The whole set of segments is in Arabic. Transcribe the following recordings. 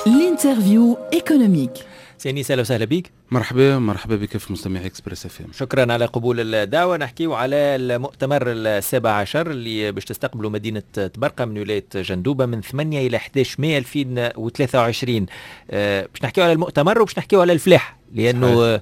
الانترفيو ايكونوميك. سينيس اهلا وسهلا بك. مرحبا بك في مستمعي اكسبريس اف ام. شكرا على قبول الدعوه. نحكيو على المؤتمر ال17 اللي باش تستقبله مدينه تبرقه من ولايه جندوبه من 8 الى 11 مايو 2023. باش نحكيو على المؤتمر وباش نحكيو على الفلاحه لانه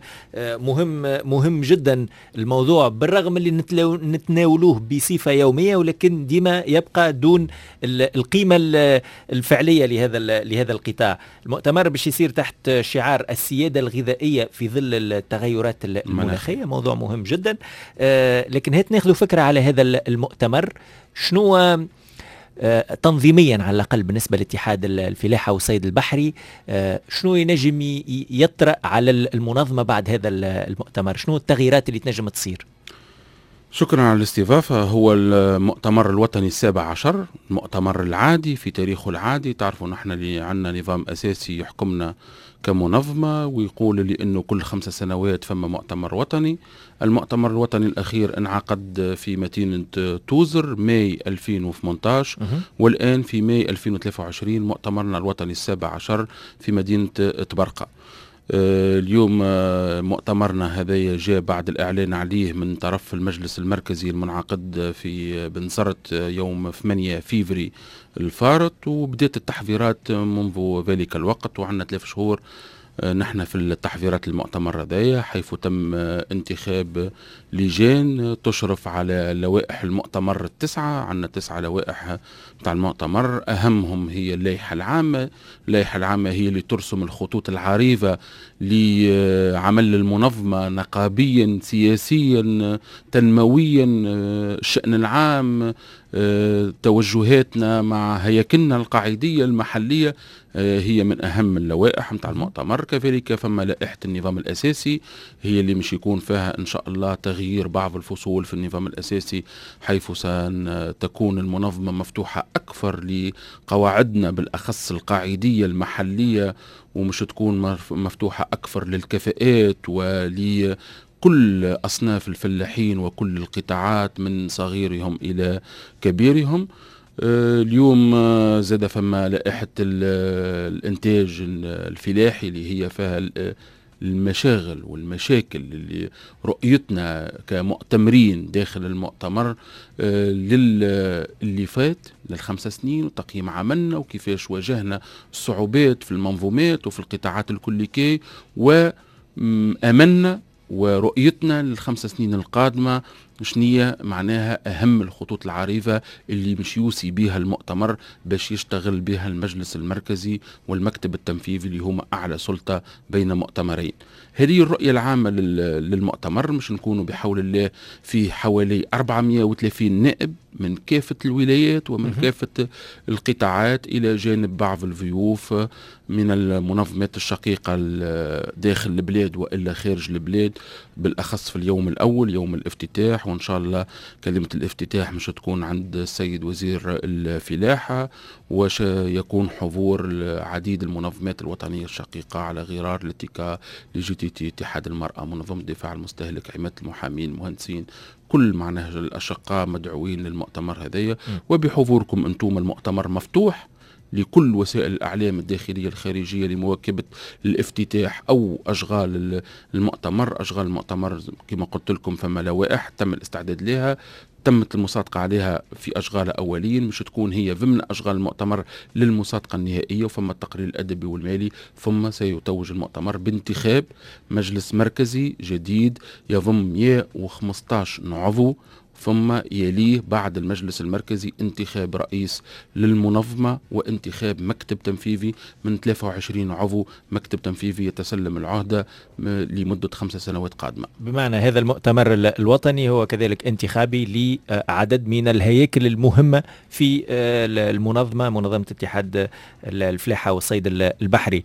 مهم جدا الموضوع، بالرغم اللي نتناولوه بصفه يوميه ولكن ديما يبقى دون القيمه الفعليه لهذا القطاع. المؤتمر باش يصير تحت شعار السياده الغذائيه في ظل التغيرات المناخيه، موضوع مهم جدا. لكن هات ناخذ فكره على هذا المؤتمر. شنو تنظيميا على الأقل بالنسبة لاتحاد الفلاحة والصيد البحري، شنو ينجم يطرأ على المنظمة بعد هذا المؤتمر؟ شنو التغييرات اللي تنجم تصير؟ شكرا على الاستضافة. هو المؤتمر الوطني 17، المؤتمر العادي في تاريخه العادي. تعرفوا نحن اللي عندنا نظام أساسي يحكمنا كمنظمة ويقول لي أنه كل 5 سنوات فما مؤتمر وطني. المؤتمر الوطني الأخير انعقد في مدينة توزر ماي 2018 والآن في ماي 2023 مؤتمرنا الوطني 17 في مدينة تبرقة. اليوم مؤتمرنا هذا جاء بعد الإعلان عليه من طرف المجلس المركزي المنعقد في بنزرت يوم 8 فيفري الفارط، وبدأت التحضيرات منذ ذلك الوقت، وعندنا 3 شهور نحن في التحضيرات المؤتمر هذايا، حيث تم انتخاب لجان تشرف على لوائح المؤتمر 9. عندنا 9 لوائح بتاع المؤتمر، أهمهم هي اللائحة العامة. اللائحة العامة هي اللي ترسم الخطوط العريضة لعمل المنظمة نقابيا سياسيا تنمويا، الشأن العام، توجهاتنا مع هياكلنا القاعدية المحلية، هي من أهم اللوائح متاع المؤتمر. كذلك فما لائحة النظام الأساسي هي اللي مش يكون فيها إن شاء الله تغيير بعض الفصول في النظام الأساسي، حيث ستكون المنظمة مفتوحة أكثر لقواعدنا بالأخص القاعدية المحلية، ومش تكون مفتوحة أكثر للكفاءات ولكل أصناف الفلاحين وكل القطاعات من صغيرهم إلى كبيرهم. اليوم زاد فما لائحة الانتاج الفلاحي اللي هي فيها المشاغل والمشاكل اللي رؤيتنا كمؤتمرين داخل المؤتمر للي فات لل5 سنين، وتقييم عملنا وكيفاش واجهنا الصعوبات في المنظومات وفي القطاعات الكليكية، وأملنا ورؤيتنا لل5 سنين القادمة شنية معناها أهم الخطوط العريضة اللي مش يوصي بها المؤتمر باش يشتغل بها المجلس المركزي والمكتب التنفيذي اللي هما أعلى سلطة بين مؤتمرين. هذه الرؤية العامة للمؤتمر. مش نكونوا بحول الله في حوالي 430 نائب من كافة الولايات ومن كافة القطاعات، إلى جانب بعض الضيوف من المنظمات الشقيقة داخل البلاد وإلا خارج البلاد، بالأخص في اليوم الأول يوم الافتتاح. وإن شاء الله كلمة الافتتاح مش تكون عند السيد وزير الفلاحة، ويكون حضور عديد المنظمات الوطنية الشقيقة على غرار الاتكاء لجي اتحاد المرأة، منظمة دفاع المستهلك، عمادة المحامين، المهندسين، كل معناه الأشقاء مدعوين للمؤتمر هذايا. وبحضوركم أنتم المؤتمر مفتوح لكل وسائل الأعلام الداخلية الخارجية لمواكبة الافتتاح أو أشغال المؤتمر. أشغال المؤتمر كما قلت لكم فما لوائح تم الاستعداد لها، تمت المصادقة عليها في أشغال أولين، مش تكون هي ضمن أشغال المؤتمر للمصادقة النهائية، وفما التقرير الأدبي والمالي، ثم سيتوج المؤتمر بانتخاب مجلس مركزي جديد يضم 115 عضو، ثم يليه بعد المجلس المركزي انتخاب رئيس للمنظمة وانتخاب مكتب تنفيذي من 23 عضو، مكتب تنفيذي يتسلم العهدة لمدة 5 سنوات قادمة. بمعنى هذا المؤتمر الوطني هو كذلك انتخابي لعدد من الهياكل المهمة في المنظمة، منظمة اتحاد الفلاحة والصيد البحري.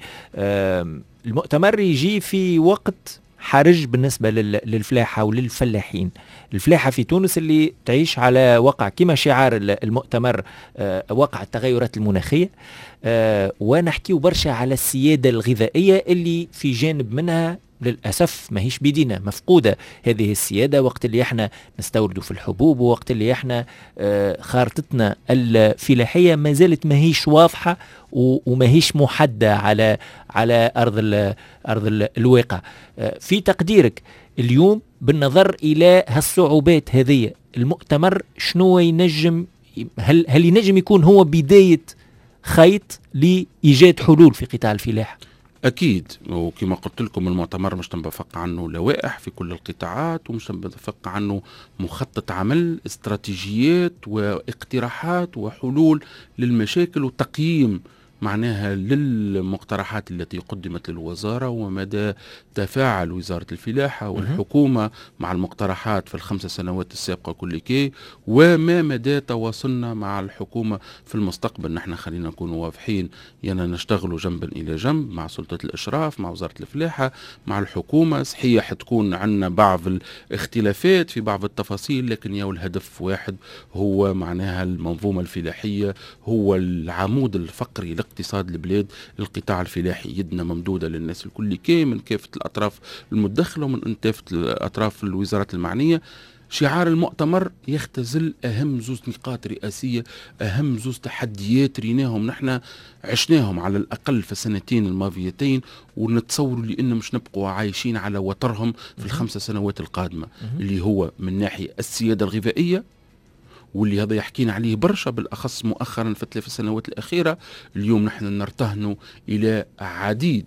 المؤتمر يجي في وقت حرج بالنسبة للفلاحة وللفلاحين. الفلاحة في تونس اللي تعيش على وقع كما شعار المؤتمر وقع التغيرات المناخية، ونحكي برشا على السيادة الغذائية اللي في جانب منها للأسف ماهيش بيدينا، مفقودة هذه السيادة وقت اللي احنا نستوردوا في الحبوب، ووقت اللي احنا خارطتنا الفلاحية ما زالت ماهيش واضحة وماهيش محددة على أرض الواقع. في تقديرك اليوم بالنظر إلى هالصعوبات هذه، المؤتمر شنو ينجم، هل ينجم يكون هو بداية خيط لإيجاد حلول في قطاع الفلاحة؟ أكيد، وكما قلت لكم المؤتمر مش تنبفق عنه لوائح في كل القطاعات، ومش تنبفق عنه مخطط عمل، استراتيجيات واقتراحات وحلول للمشاكل وتقييم معناها للمقترحات التي قدمت للوزارة، ومدى تفاعل وزارة الفلاحة والحكومة مع المقترحات في ال5 سنوات السابقة كل كي، وما مدى تواصلنا مع الحكومة في المستقبل. نحن خلينا نكون واضحين، يعني نشتغلوا جنبا إلى جنب مع سلطة الإشراف، مع وزارة الفلاحة، مع الحكومة. صحيح تكون عندنا بعض الاختلافات في بعض التفاصيل، لكن يا الهدف واحد، هو معناها المنظومة الفلاحية هو العمود الفقري اقتصاد البلاد. القطاع الفلاحي يدنا ممدودة للناس الكل كي، من كافة الأطراف المدخلة ومن كافة الأطراف الوزارات المعنية. شعار المؤتمر يختزل أهم زوز نقاط رئاسية، أهم زوز تحديات ريناهم نحن عشناهم على الأقل في السنتين الماضيتين، ونتصوروا لأن مش نبقوا عايشين على وترهم في ال5 سنوات القادمة، اللي هو من ناحية السيادة الغذائية، واللي هذا يحكينا عليه برشا بالأخص مؤخرا في ال3 سنوات الأخيرة. اليوم نحن نرتهن إلى عديد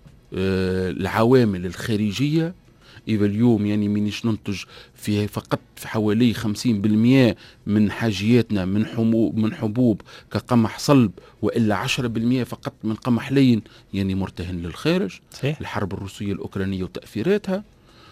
العوامل الخارجية. إذا اليوم يعني منيش ننتج في فقط في حوالي 50% من حاجياتنا من حبوب كقمح صلب، وإلا 10% فقط من قمح لين، يعني مرتهن للخارج. صحيح. الحرب الروسية الأوكرانية وتأثيراتها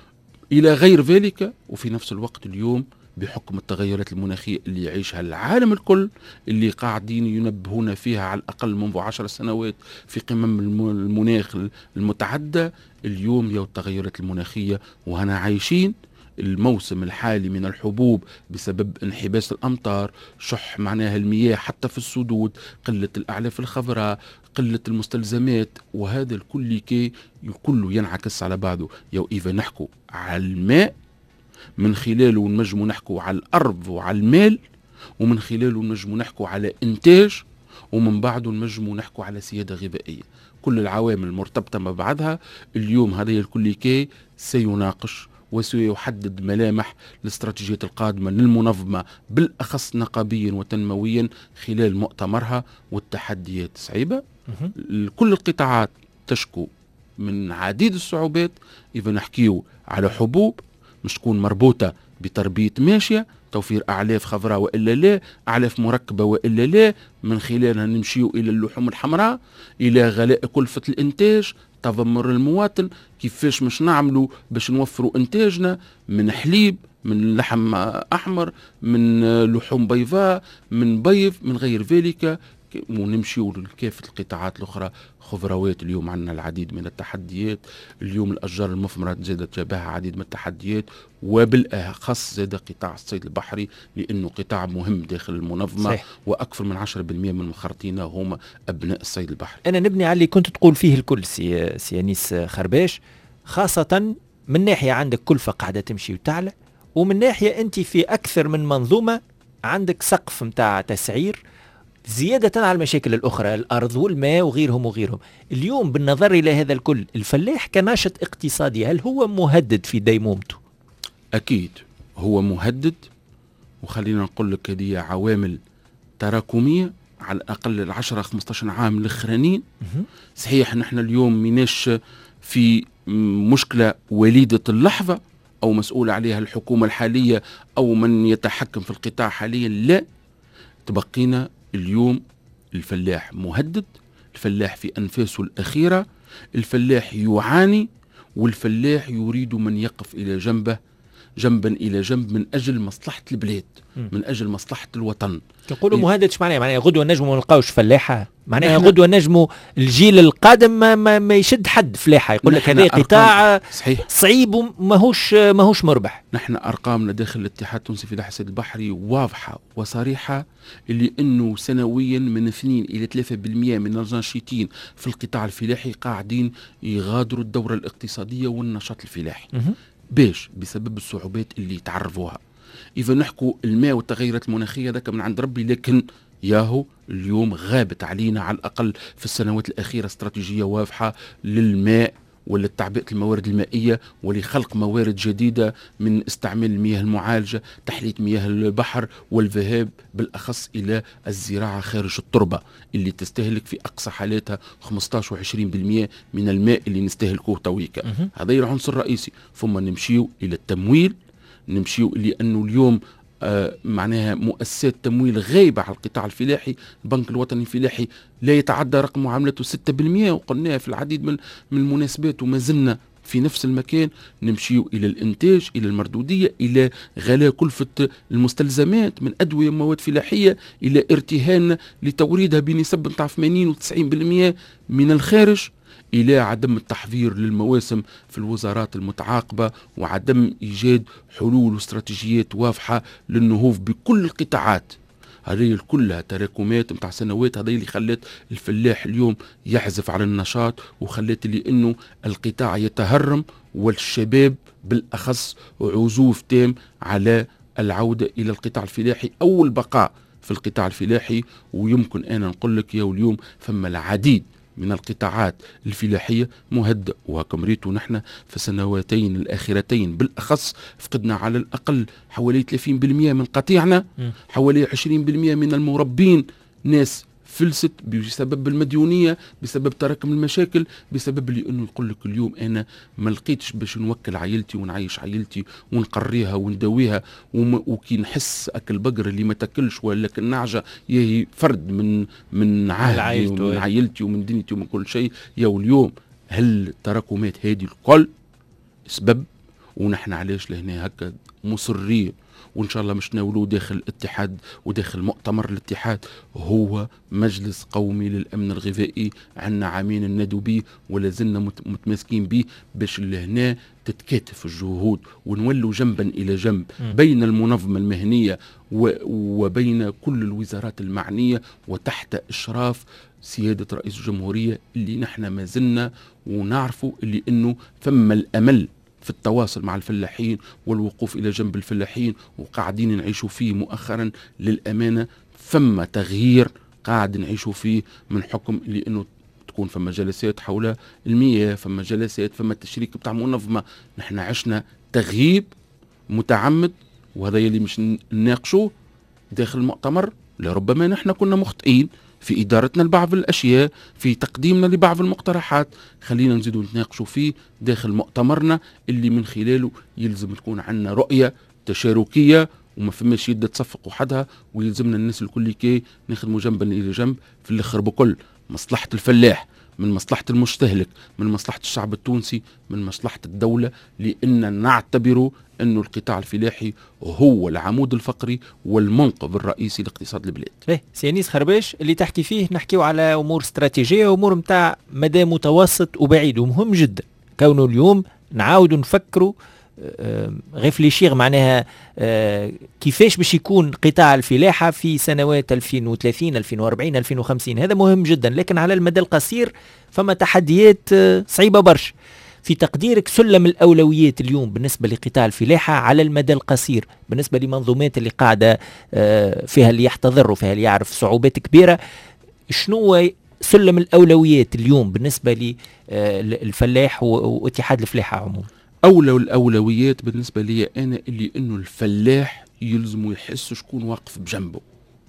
إلى غير ذلك. وفي نفس الوقت اليوم بحكم التغيرات المناخية اللي يعيشها العالم الكل، اللي قاعدين ينبهون فيها على الأقل منذ 10 سنوات في قمم المناخ المتعدة، اليوم يو التغيرات المناخية وهنا عايشين الموسم الحالي من الحبوب بسبب انحباس الأمطار، شح معناها المياه حتى في السدود، قلة الأعلاف الخضراء، قلة المستلزمات، وهذا الكل كي كله ينعكس على بعضه. يو إذا نحكوا على الماء من خلاله نجموا نحكوا على الأرض وعلى المال، ومن خلاله نجموا نحكوا على إنتاج، ومن بعده نجموا نحكوا على سيادة غذائية. كل العوامل مرتبطة مع بعضها. اليوم هذا الكل كي سيناقش وسيحدد ملامح الاستراتيجية القادمة للمنظمة بالأخص نقابيا وتنمويا خلال مؤتمرها. والتحديات صعيبة، كل القطاعات تشكو من عديد الصعوبات. إذا نحكيو على حبوب مش تكون مربوطة بتربية ماشية، توفير أعلاف خضراء وإلا لا، أعلاف مركبة وإلا لا، من خلالها نمشيو إلى اللحوم الحمراء، إلى غلاء كلفة الإنتاج، تذمر المواطن، كيفاش مش نعملوا باش نوفروا إنتاجنا من حليب، من لحم أحمر، من لحوم بيضاء، من بيض، من غير ذلك، ونمشيو لكافة القطاعات الأخرى. خضروات اليوم عندنا العديد من التحديات. اليوم الأشجار المثمرة زادت جابها عديد من التحديات، وبالأخص زاد قطاع الصيد البحري، لأنه قطاع مهم داخل المنظمة. صحيح. وأكثر من 10% من مخرطينا هم أبناء الصيد البحري. أنا نبني على اللي كنت تقول فيه الكل سي أنيس خرباش، خاصة من ناحية عندك كلفة قاعدة تمشي وتعلى، ومن ناحية أنت في أكثر من منظومة عندك سقف متاع تسعير، زيادة على المشاكل الأخرى، الأرض والماء وغيرهم. اليوم بالنظر إلى هذا الكل، الفلاح كناشط اقتصادي هل هو مهدد في ديمومته؟ أكيد هو مهدد، وخلينا نقول لك هذه عوامل تراكمية على الأقل 10-15 عام الأخرانيين. صحيح نحن اليوم مناش في مشكلة وليدة اللحظة أو مسؤول عليها الحكومة الحالية أو من يتحكم في القطاع حاليا، لا، تبقينا اليوم الفلاح مهدد، الفلاح في أنفاسه الأخيرة، الفلاح يعاني، والفلاح يريد من يقف إلى جنبه جنبا إلى جنب من أجل مصلحة البلاد، من أجل مصلحة الوطن. يقولوا مهدد معناها غدوة نجموا ما نلقاوش فلاحة، معناها غدوة نجموا الجيل القادم ما يشد حد فلاحة، يقول لك هذا قطاع صعيب وماهوش مربح. نحن أرقامنا داخل الاتحاد التونسي في الحساب البحري واضحة وصريحة، اللي أنه سنويا من 2 إلى 3% من الناشطين في القطاع الفلاحي قاعدين يغادروا الدورة الاقتصادية والنشاط الفلاحي. باش بسبب الصعوبات اللي تعرضوها. إذا نحكوا الماء والتغيرات المناخية ذاك من عند ربي، لكن ياهو اليوم غابت علينا على الأقل في السنوات الأخيرة استراتيجية واضحة للماء وللتعبئة الموارد المائية ولخلق موارد جديدة من استعمال المياه المعالجة، تحلية مياه البحر والذهاب بالأخص إلى الزراعة خارج التربة اللي تستهلك في أقصى حالاتها 15 و 20% من الماء اللي نستهلكوه تويكا. هذا العنصر الرئيسي. ثم نمشيو إلى التمويل، نمشيو لأنه اليوم معناها مؤسسات تمويل غايبة على القطاع الفلاحي. البنك الوطني الفلاحي لا يتعدى رقم معاملته 6%، وقلناها في العديد من المناسبات وما زلنا في نفس المكان. نمشيو إلى الإنتاج، إلى المردودية، إلى غلاء كلفة المستلزمات من أدوية ومواد فلاحية، إلى ارتهان لتوريدها بنسب 80 و 90% من الخارج، إلى عدم التحضير للمواسم في الوزارات المتعاقبة، وعدم إيجاد حلول واستراتيجيات واضحة للنهوض بكل القطاعات. هذه كلها تراكمات متاع سنوات، هذه اللي خلت الفلاح اليوم يعزف على النشاط، وخلت اللي انه القطاع يتهرم، والشباب بالأخص عزوف تام على العودة إلى القطاع الفلاحي أو البقاء في القطاع الفلاحي. ويمكن أنا نقول لك يا اليوم فما العديد من القطاعات الفلاحية مهدأ، وكم ريتوا نحن في السنواتين الأخيرتين بالأخص فقدنا على الأقل حوالي 30% من قطيعنا، حوالي 20% من المربين ناس فلست بسبب المديونية، بسبب تراكم المشاكل، بسبب اللي انه يقول لك اليوم انا ما لقيتش باش نوكل عائلتي ونعيش عائلتي ونقريها ونداويها، وكي نحس اكل بقر اللي ما تاكلش ولا النعجة يهي فرد من عائلتي ومن عائلتي ومن دنيتي ومن كل شيء. يا اليوم هل التراكمات هذه الكل سبب، ونحن علاش لهنا هكا مصرين وإن شاء الله مش ناولوه داخل الاتحاد وداخل مؤتمر الاتحاد، هو مجلس قومي للأمن الغذائي. عنا عامين ندو به ولا زلنا متماسكين به باش لهنا تتكاتف الجهود ونولوا جنبا إلى جنب بين المنظمة المهنية وبين كل الوزارات المعنية، وتحت إشراف سيادة رئيس الجمهورية اللي نحن ما زلنا ونعرفوا اللي إنه ثم الأمل في التواصل مع الفلاحين والوقوف إلى جنب الفلاحين، وقاعدين نعيشوا فيه مؤخرا للأمانة. ثم تغيير قاعد نعيشوا فيه من حكم لأنه تكون فما جلسات حول المياه، فما جلسات، فما التشريك بتاع منظمة. نحن عشنا تغييب متعمد، وهذا يلي مش نناقشوه داخل المؤتمر. لربما نحن كنا مخطئين في إدارتنا لبعض الأشياء، في تقديمنا لبعض المقترحات، خلينا نزيدوا نتناقشوا فيه داخل مؤتمرنا اللي من خلاله يلزم تكون عندنا رؤية تشاركية وما فماش يد تصفق وحدها، ويلزمنا الناس الكل كي نخدموا جنبا إلى جنب في الآخر بكل مصلحة الفلاح، من مصلحة المستهلك، من مصلحة الشعب التونسي، من مصلحة الدولة، لأن نعتبره أنه القطاع الفلاحي هو العمود الفقري والمنقذ الرئيسي لاقتصاد البلاد. سيانيس خرباش اللي تحكي فيه نحكيو على أمور استراتيجية وأمور متاع مدى متوسط وبعيد، ومهم جدا كونه اليوم نعاود نفكروا غيفليشيغ معناها كيفاش باش يكون قطاع الفلاحة في سنوات 2030 2040 2050. هذا مهم جدا، لكن على المدى القصير فما تحديات صعيبة برشا. في تقديرك سلم الأولويات اليوم بالنسبة لقطاع الفلاحة على المدى القصير بالنسبة لمنظومات اللي قاعدة فيها اللي يحتضر وفيها اللي يعرف صعوبات كبيرة، شنو سلم الأولويات اليوم بالنسبة للفلاح واتحاد الفلاحة عموما؟ أولى الأولويات بالنسبة لي أنا اللي إنه الفلاح يلزم يحس شكون واقف بجنبه.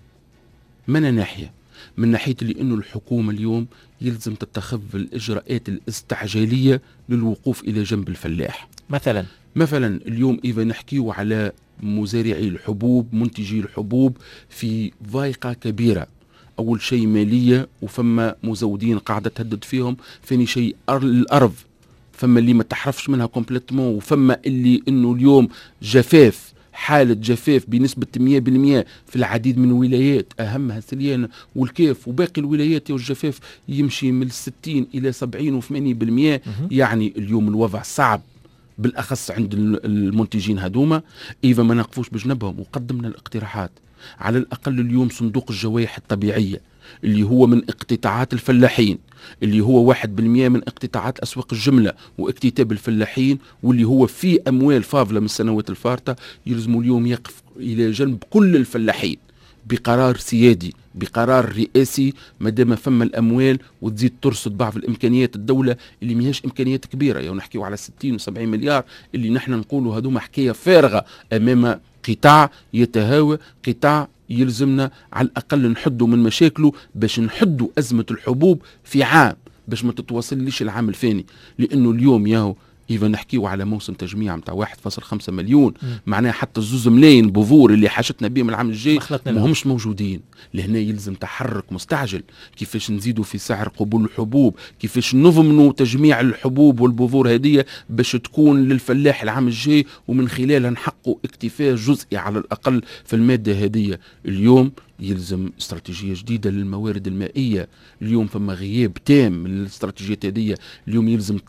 من ناحية، من ناحية اللي إنه الحكومة اليوم يلزم تتخذ الإجراءات الاستعجالية للوقوف إلى جنب الفلاح. مثلا اليوم إذا نحكيو على مزارعي الحبوب، منتجي الحبوب في ضائقة كبيرة. أول شيء مالية، وفما مزودين قاعدة تهدد فيهم. ثاني شيء الأرض، فما اللي ما تحرفش منها كومبليتمون، وفما اللي انه اليوم جفاف، حالة جفاف بنسبة 100% في العديد من الولايات أهمها سليانة والكيف، وباقي الولايات والجفاف يمشي من 60 إلى 70 و80%. يعني اليوم الوضع صعب بالأخص عند المنتجين هدوما. إذا ما نقفوش بجنبهم وقدمنا الاقتراحات، على الأقل اليوم صندوق الجوائح الطبيعية اللي هو من اقتطاعات الفلاحين، اللي هو 1% من اقتطاعات أسواق الجملة واكتتاب الفلاحين، واللي هو فيه أموال فاضلة من السنوات الفارطة، يلزم اليوم يقف إلى جنب كل الفلاحين بقرار سيادي، بقرار رئاسي، مادام فما الأموال، وتزيد ترصد بعض الإمكانيات الدولة اللي ميهاش إمكانيات كبيرة. يعني نحكيو على 60 و70 مليار اللي نحن نقولوا هذوما حكاية فارغة أمام قطاع يتهاوى، قطاع يلزمنا على الأقل نحدوا من مشاكله باش نحدوا أزمة الحبوب في عام، باش ما تتواصل ليش العام الثاني. لأنه اليوم ياهو إذا نحكيو على موسم تجميع متاع 1.5 مليون، معناها حتى 2 ملايين بذور اللي حاجتنا بهم العام الجاي ما همش موجودين. لهنا يلزم تحرك مستعجل، كيفاش نزيدوا في سعر قبول الحبوب، كيفاش نضمنوا تجميع الحبوب والبذور هذه باش تكون للفلاح العام الجاي، ومن خلالها نحققوا اكتفاء جزئي على الأقل في المادة هذه. اليوم يلزم استراتيجية جديدة للموارد المائية. اليوم فما غياب تام من الاستراتيجيات هذه. اليوم يلزم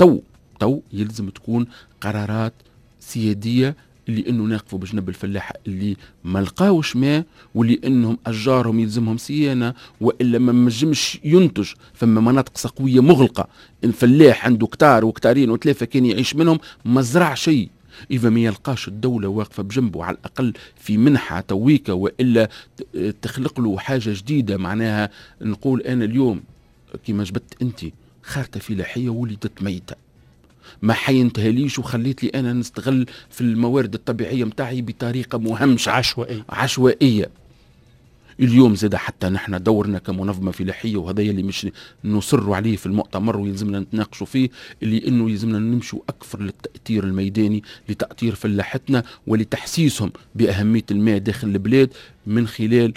يلزم تكون قرارات سيادية اللي انه ناقفوا بجنب الفلاح اللي ما لقاوش ماء، واللي انهم اشجارهم يلزمهم صيانه، والا ما نجمش ينتج. فما مناطق سقويه مغلقه، الفلاح عنده كتار وكتارين وثلاثه كان يعيش منهم، ما زرع شيء. إذا ما يلقاش الدولة واقفة بجنبه على الأقل في منحة تويكة، وإلا تخلق له حاجة جديدة، معناها نقول أنا اليوم كما جبت أنت خارطة فلاحية ولدت ميتة، ما حينتهليش وخليت لي أنا نستغل في الموارد الطبيعية متاعي بطريقة مهمشة عشوائية. اليوم زاد حتى نحن دورنا كمنظمة فلاحية، وهذا اللي مش نصر عليه في المؤتمر ويلزمنا نتناقشوا فيه، اللي انه يلزمنا نمشوا اكثر للتأثير الميداني، لتأثير فلاحتنا ولتحسيسهم بأهمية الماء داخل البلاد، من خلال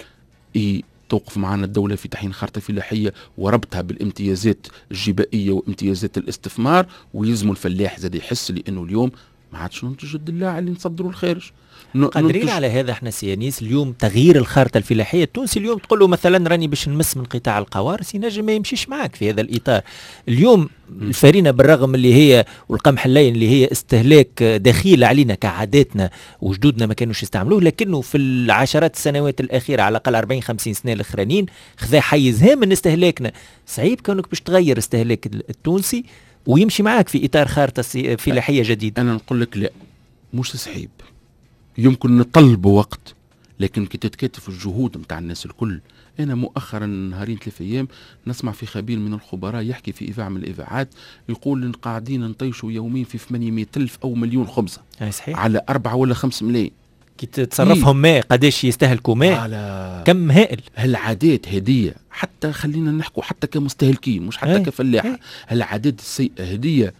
توقف معنا الدولة في تحيين خارطة فلاحية وربطها بالامتيازات الجبائية وامتيازات الاستثمار. ويلزموا الفلاح زاد يحس لأنه اليوم ما عادش ننتج الدلاع اللي نصدروا الخارج. قادرين على هذا احنا سيانيس؟ اليوم تغيير الخارطة الفلاحية التونسي، اليوم تقول له مثلا راني باش نمس من قطاع القوارص، ينجم ما يمشيش معك في هذا الإطار. اليوم الفرينة بالرغم اللي هي والقمح اللين اللي هي استهلاك دخيل علينا كعاداتنا وجدودنا ما كانوش يستعملوه، لكنه في العشرات السنوات الأخيرة على الأقل 40-50 سنة الأخرانيين خذا حيز هام من استهلاكنا. صعيب كونك باش تغير استهلاك التونسي ويمشي معك في إطار خارطة فلاحية جديدة. أنا نقول لك لا، مش صعيب، يمكن نطلب وقت، لكن كي تتكاتف الجهود متاع الناس الكل. أنا مؤخرا نهارين 3 أيام نسمع في خبير من الخبراء يحكي في إذاعة من الإذاعات، يقول إن قاعدين نطيشوا يوميا في 800,000 أو مليون خبزة على 4 ولا 5 ملايين. كي تتصرفهم ماء قداش يستهلكوا ماء، كم هائل. هالعادات هدية، حتى خلينا نحكوا حتى كمستهلكين مش حتى كفلاحة، هالعادات السيئة هدية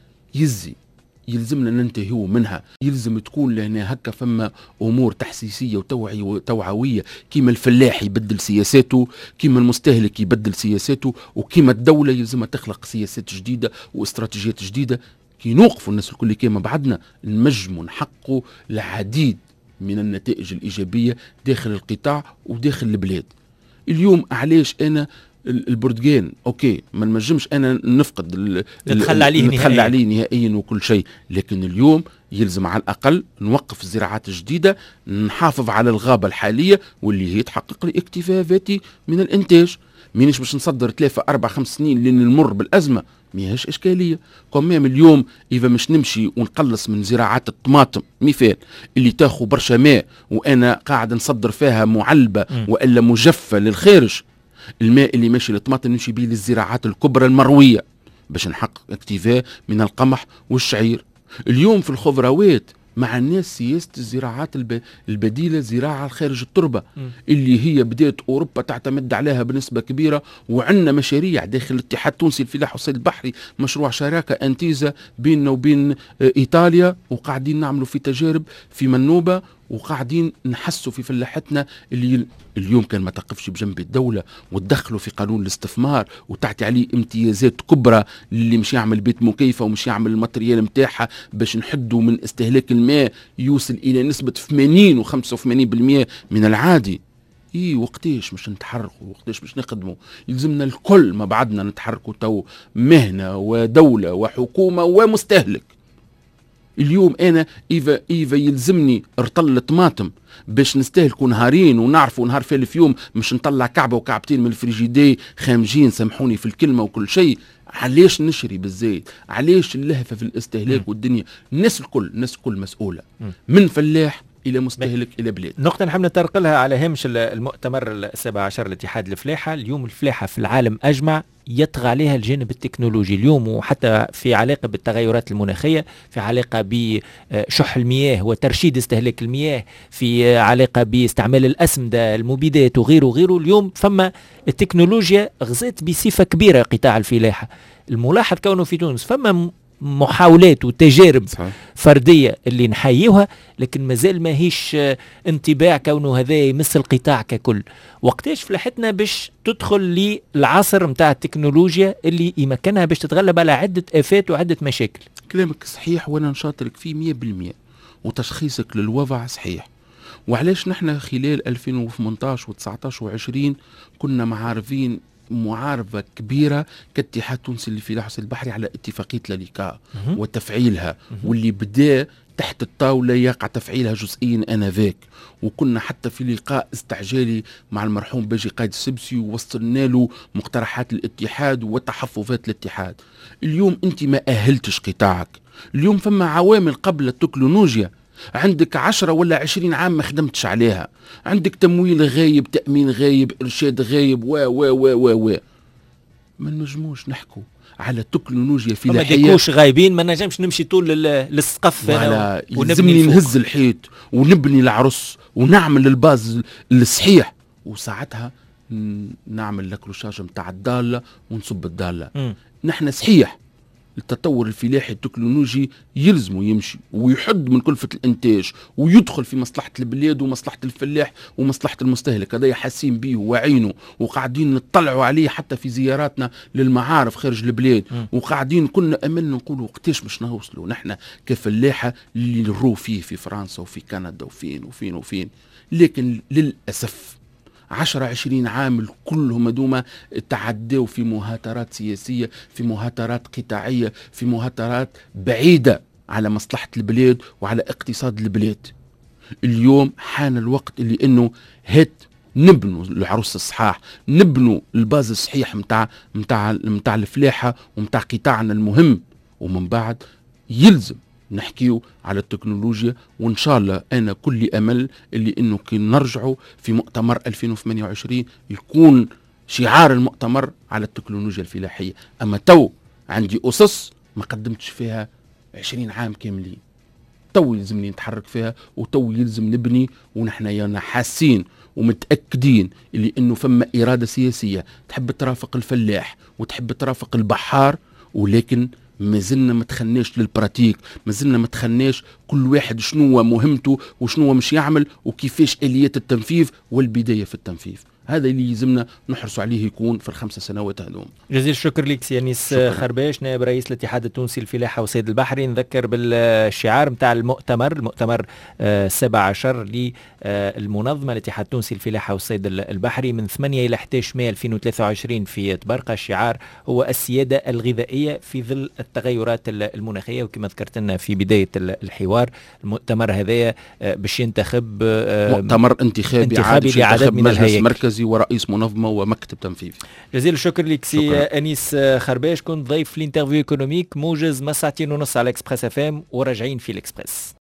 يلزمنا ننتهيوا منها. يلزم تكون لهنا هكا فما امور تحسيسيه وتوعويه، كيما الفلاح يبدل سياساته، كيما المستهلك يبدل سياساته، وكيما الدوله يلزمها تخلق سياسات جديده واستراتيجيات جديده. كي نوقفوا الناس الكل كيما بعدنا نجموا نحققوا العديد من النتائج الايجابيه داخل القطاع وداخل البلاد. اليوم علاش انا البرتقال اوكي ما نجمش انا نفقد نتخلى عليه نهائيا وكل شيء، لكن اليوم يلزم على الاقل نوقف الزراعات الجديده، نحافظ على الغابه الحاليه واللي هي تحقق لي اكتفاء ذاتي من الانتاج. مانيش باش نصدر 3 4 5 سنين لين نمر بالازمه، ماهيش اشكاليه. كمان اليوم اذا مش نمشي ونقلص من زراعات الطماطم مثال اللي تاخذ برشا ماء، وانا قاعد نصدر فيها معلبه والا مجفه للخارج، الماء اللي ماشي للطماطم نمشي به للزراعات الكبرى المرويه باش نحقق اكتفاء من القمح والشعير. اليوم في الخضروات مع الناس سياسة الزراعات البديلة، زراعة خارج التربة اللي هي بداية أوروبا تعتمد عليها بنسبة كبيرة، وعندنا مشاريع داخل الاتحاد التونسي للفلاحة والصيد البحري، مشروع شراكة أنتيزا بيننا وبين إيطاليا، وقاعدين نعملوا في تجارب في منوبة وقاعدين نحسوا في فلاحتنا اللي اليوم كان ما تقفش بجنب الدولة وتدخلوا في قانون الاستثمار وتعطي عليه امتيازات كبرى اللي مش يعمل بيت مكيفة ومش يعمل الماتريال متاعها باش نحدوا من استهلاك الماء يوصل إلى نسبة 80 و85% من العادي. وقتاش مش نتحركوا وقتاش مش نخدموا؟ يلزمنا الكل ما بعدنا نتحركوا تو، مهنة ودولة وحكومة ومستهلك. اليوم انا ايفا يلزمني ارطل طماطم باش نستهلكوا نهارين ونعرفوا نهار في الف يوم، مش نطلع كعبه وكعبتين من الفريجيدي خامجين، سامحوني في الكلمه وكل شيء. علاش نشري بالزيت؟ علاش اللهفه في الاستهلاك والدنيا؟ الناس الكل مسؤوله، من فلاح الى مستهلك الى بلاد. نقطة نحب نتطرق لها على هامش المؤتمر 17 الاتحاد الفلاحة. اليوم الفلاحة في العالم أجمع يطغى عليها الجانب التكنولوجي اليوم، وحتى في علاقة بالتغيرات المناخية، في علاقة بشح المياه وترشيد استهلاك المياه، في علاقة باستعمال الأسمدة المبيدات وغيره. اليوم فما التكنولوجيا غزت بصفة كبيرة قطاع الفلاحة. الملاحظ كونه في تونس فما محاولات وتجارب فردية اللي نحييها، لكن مازال ما هيش انطباع كونه هذا يمس القطاع ككل. وقتاش فلاحتنا باش تدخل للعصر متاع التكنولوجيا اللي يمكنها باش تتغلب على عدة آفات وعدة مشاكل؟ كلامك صحيح وانا نشاطرك فيه 100%، وتشخيصك للوضع صحيح. وعلاش نحن خلال 2018 و19 و20 كنا معارفين معارضة كبيرة كاتحاد تونسي للفلاحة والصيد البحري على اتفاقية لاليكا وتفعيلها، واللي بدا تحت الطاولة يقع تفعيلها جزئيا آنذاك. وكنا حتى في لقاء استعجالي مع المرحوم باجي قايد السبسي ووصلنا له مقترحات الاتحاد وتحفظات الاتحاد. اليوم انت ما أهلتش قطاعك. اليوم فما عوامل قبل التكنولوجيا عندك 10 ولا 20 عام ما خدمتش عليها، عندك تمويل غايب، تأمين غايب، إرشاد غايب و ما نجموش نحكوا على تكنولوجيا فلاحية. ما ديكوش غايبين، ما نجمش نمشي طول للسقف أنا يلزمني نهز الحيط ونبني العرس ونعمل الباز الصحيح، وساعتها نعمل لكروشاج متاع الضالة ونصب الضالة. نحن صحيح التطور الفلاحي التكنولوجي يلزمه يمشي ويحد من كلفة الانتاج ويدخل في مصلحة البلاد ومصلحة الفلاح ومصلحة المستهلك. هذا حاسين به وعينه، وقاعدين نطلعوا عليه حتى في زياراتنا للمعارف خارج البلاد. وقاعدين كنا أملنا نقولوا وقتاش مش نوصلوا نحن كفلاحة اللي نرو فيه في فرنسا وفي كندا وفين. لكن للأسف 10-20 عام كلهم دوما تعدوا في مهاترات سياسية، في مهاترات قطاعية، في مهاترات بعيدة على مصلحة البلاد وعلى اقتصاد البلاد. اليوم حان الوقت اللي انه نبنوا العروس الصحاح، نبنوا الباز الصحيح متاع الفلاحة ومتاع قطاعنا المهم، ومن بعد يلزم نحكيو على التكنولوجيا. وإن شاء الله أنا كل أمل اللي إنه كي نرجعوا في مؤتمر 2028 يكون شعار المؤتمر على التكنولوجيا الفلاحية. أما تو عندي أسس ما قدمتش فيها 20 عام كاملين، تو يلزمني نتحرك فيها وتو يلزم نبني. ونحن يانا حاسين ومتأكدين اللي إنه فما إرادة سياسية تحب ترافق الفلاح وتحب ترافق البحار، ولكن ما زلنا ما تخناش للبراتيك، ما زلنا ما تخناش كل واحد شنو مهمته وشنو مش يعمل وكيفاش آليات التنفيذ والبداية في التنفيذ. هذا اللي يلزمنا نحرصوا عليه يكون في ال5 سنوات هذوم. جزيل الشكر لك سي أنيس خرباش، نائب رئيس الاتحاد التونسي للفلاحة والصيد البحري. نذكر بالشعار متاع المؤتمر 17 للمنظمة الاتحاد التونسي للفلاحة والصيد البحري من 8 إلى 11 مايو 2023 في تبرقة. الشعار هو السيادة الغذائية في ظل التغيرات المناخية. وكما ذكرت لنا في بداية الحوار، المؤتمر هذا باش ينتخب مؤتمر انتخابي لعدد من الهياكل مركزي ورئيس منظمة ومكتب تنفيذي. جزيل الشكر لك سي أنيس خرباش. كنت ضيف في الانترفيو ايكونوميك موجز ما ساعتين ونص على اكسبريس FM، وراجعين في الاكسبريس.